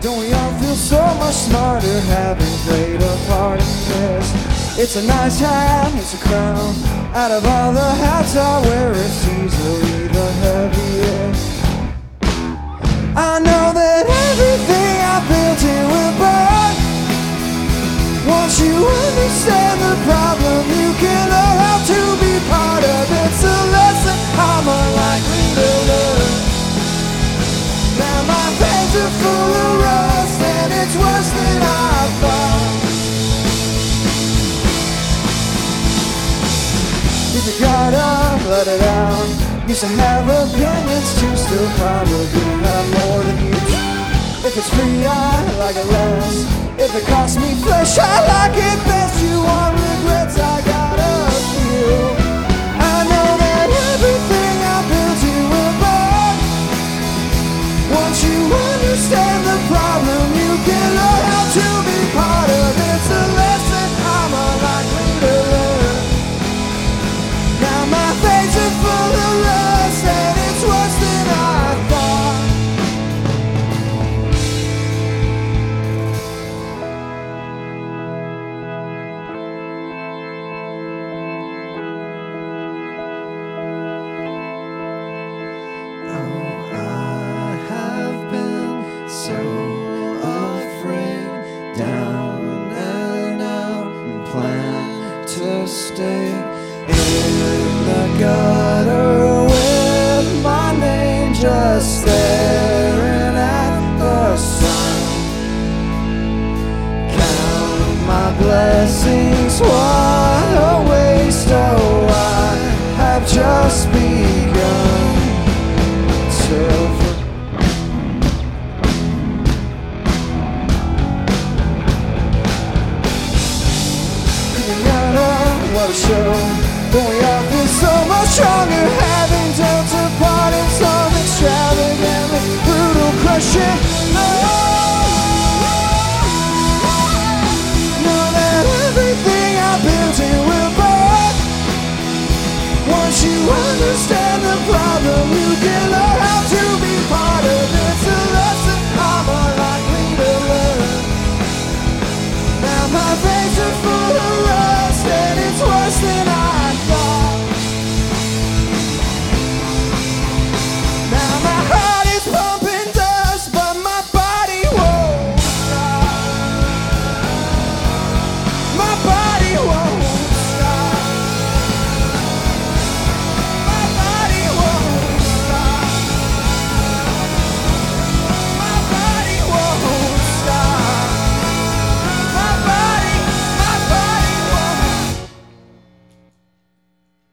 Don't we all feel so much smarter having played a part in this? It's a nice hat, it's a crown. Out of all the hats I wear, it's easily the heaviest. I know that everything I built here will burn. Once you understand the problem, you can learn how to be part of it. It's a lesson I'm unlikely to learn. Now my veins are full of rust, and it's worse than I thought. If you gotta let it out, used to have opinions too, still probably have more than you. If it's free, I like it less. If it costs me flesh, I like it best. You want regrets, I got a few. I know that everything I built here will burn. Once you understand the problem, you can learn how to be part of it. It's a lesson I'm unlikely to learn. Now my veins are full of rust, and it's worse than I thought. Oh, I have been so afraid, down and out, and plan to stay in the gutter with my name just staring at the sun. Count my blessings, what a waste. Oh, I have just begun to what a show. But we all feel so much stronger, having dealt a part in some extravagantly brutal crushing love. Know that everything I built here will burn. Once you understand the problem, you can